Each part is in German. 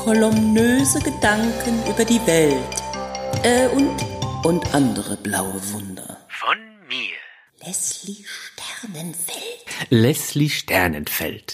voluminöse Gedanken über die Welt und andere blaue Wunder. Von mir. Leslie Sternenfeld. Leslie Sternenfeld.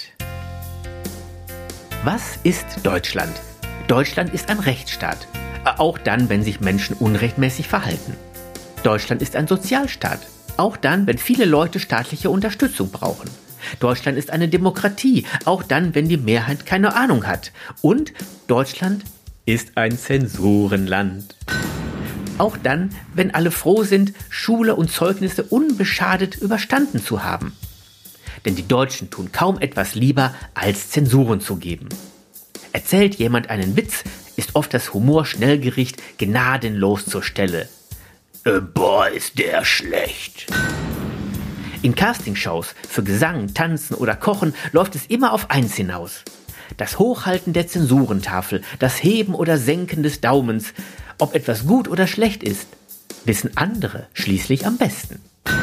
Was ist Deutschland? Deutschland ist ein Rechtsstaat. Auch dann, wenn sich Menschen unrechtmäßig verhalten. Deutschland ist ein Sozialstaat. Auch dann, wenn viele Leute staatliche Unterstützung brauchen. Deutschland ist eine Demokratie. Auch dann, wenn die Mehrheit keine Ahnung hat. Und Deutschland ist ein Zensurenland. Auch dann, wenn alle froh sind, Schule und Zeugnisse unbeschadet überstanden zu haben. Denn die Deutschen tun kaum etwas lieber, als Zensuren zu geben. Erzählt jemand einen Witz, ist oft das Humorschnellgericht gnadenlos zur Stelle. Boah, ist der schlecht. In Castingshows für Gesang, Tanzen oder Kochen läuft es immer auf eins hinaus. Das Hochhalten der Zensurentafel, das Heben oder Senken des Daumens, ob etwas gut oder schlecht ist, wissen andere schließlich am besten.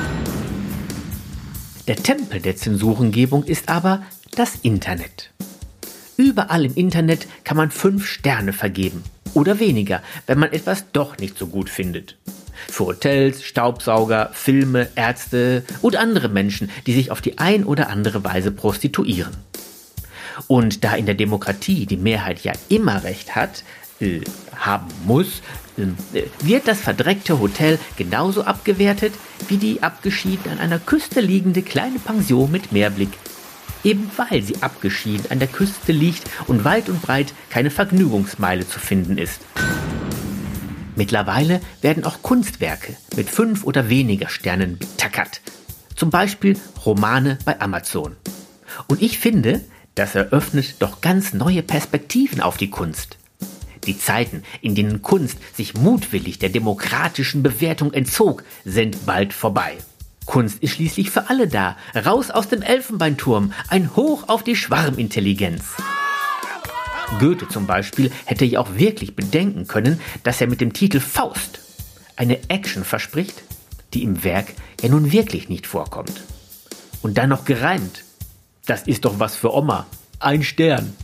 Der Tempel der Zensurengebung ist aber das Internet. Überall im Internet kann man 5 Sterne vergeben oder weniger, wenn man etwas doch nicht so gut findet. Für Hotels, Staubsauger, Filme, Ärzte und andere Menschen, die sich auf die ein oder andere Weise prostituieren. Und da in der Demokratie die Mehrheit ja immer Recht hat, haben muss, wird das verdreckte Hotel genauso abgewertet wie die abgeschieden an einer Küste liegende kleine Pension mit Meerblick. Eben weil sie abgeschieden an der Küste liegt und weit und breit keine Vergnügungsmeile zu finden ist. Mittlerweile werden auch Kunstwerke mit 5 oder weniger Sternen betackert. Zum Beispiel Romane bei Amazon. Und ich finde, das eröffnet doch ganz neue Perspektiven auf die Kunst. Die Zeiten, in denen Kunst sich mutwillig der demokratischen Bewertung entzog, sind bald vorbei. Kunst ist schließlich für alle da. Raus aus dem Elfenbeinturm. Ein Hoch auf die Schwarmintelligenz. Goethe zum Beispiel hätte ja auch wirklich bedenken können, dass er mit dem Titel Faust eine Action verspricht, die im Werk ja nun wirklich nicht vorkommt. Und dann noch gereimt. Das ist doch was für Oma. Ein Stern.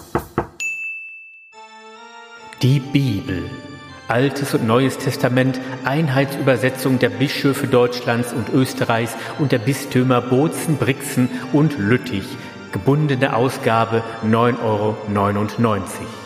Die Bibel. Altes und Neues Testament, Einheitsübersetzung der Bischöfe Deutschlands und Österreichs und der Bistümer Bozen, Brixen und Lüttich. Gebundene Ausgabe 9,99 €.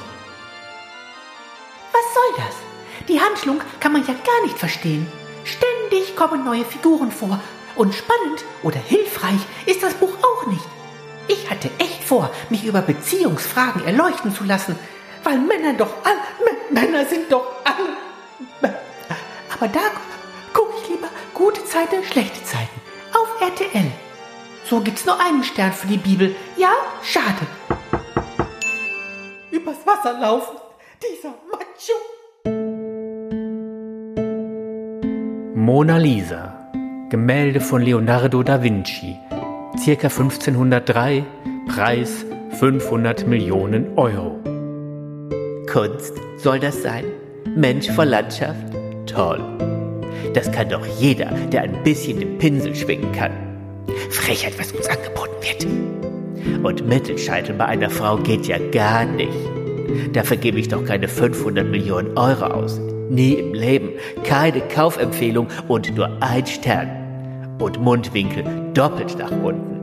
Was soll das? Die Handlung kann man ja gar nicht verstehen. Ständig kommen neue Figuren vor. Und spannend oder hilfreich ist das Buch auch nicht. Ich hatte echt vor, mich über Beziehungsfragen erleuchten zu lassen, weil Männer sind doch alle. Aber da gucke ich lieber gute Zeiten, schlechte Zeiten. Auf RTL. So gibt's nur einen Stern für die Bibel. Ja, schade. Übers Wasser laufen, dieser Macho. Mona Lisa. Gemälde von Leonardo da Vinci. Circa 1503. Preis 500 Millionen €. Kunst soll das sein? Mensch vor Landschaft? Toll. Das kann doch jeder, der ein bisschen den Pinsel schwingen kann. Frechheit, was uns angeboten wird. Und Mittelscheitel bei einer Frau geht ja gar nicht. Dafür gebe ich doch keine 500 Millionen € aus. Nie im Leben. Keine Kaufempfehlung und nur ein Stern. Und Mundwinkel doppelt nach unten.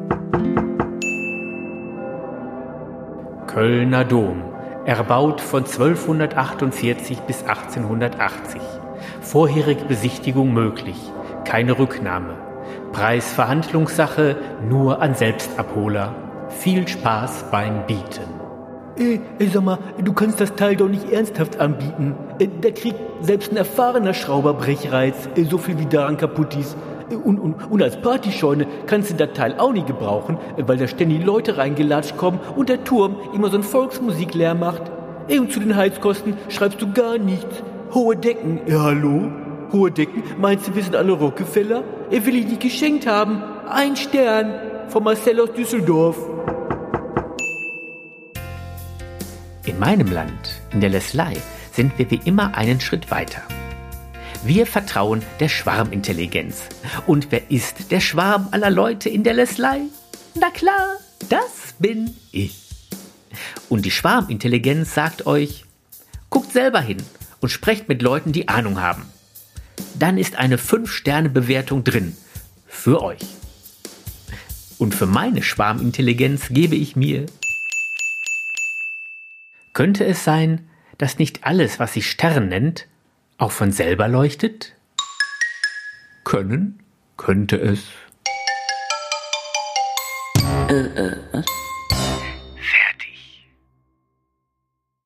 Kölner Dom. Erbaut von 1248 bis 1880. Vorherige Besichtigung möglich. Keine Rücknahme. Preis Verhandlungssache, nur an Selbstabholer. Viel Spaß beim Bieten. Sag mal, du kannst das Teil doch nicht ernsthaft anbieten. Da kriegt selbst ein erfahrener Schrauber Brechreiz, so viel wie daran kaputt ist. Und als Partyscheune kannst du das Teil auch nicht gebrauchen, weil da ständig Leute reingelatscht kommen und der Turm immer so einen Volksmusiklärm macht. Und zu den Heizkosten schreibst du gar nichts. Hohe Decken, hallo? Hohe Decken? Meinst du, wir sind alle Rockefeller? Will ich nicht geschenkt haben. Ein Stern von Marcel aus Düsseldorf. In meinem Land, in der Leslei, sind wir wie immer einen Schritt weiter. Wir vertrauen der Schwarmintelligenz. Und wer ist der Schwarm aller Leute in der Leslei? Na klar, das bin ich. Und die Schwarmintelligenz sagt euch, guckt selber hin und sprecht mit Leuten, die Ahnung haben. Dann ist eine 5-Sterne-Bewertung drin. Für euch. Und für meine Schwarmintelligenz gebe ich mir... Könnte es sein, dass nicht alles, was sich Stern nennt, auch von selber leuchtet? Könnte es. Was?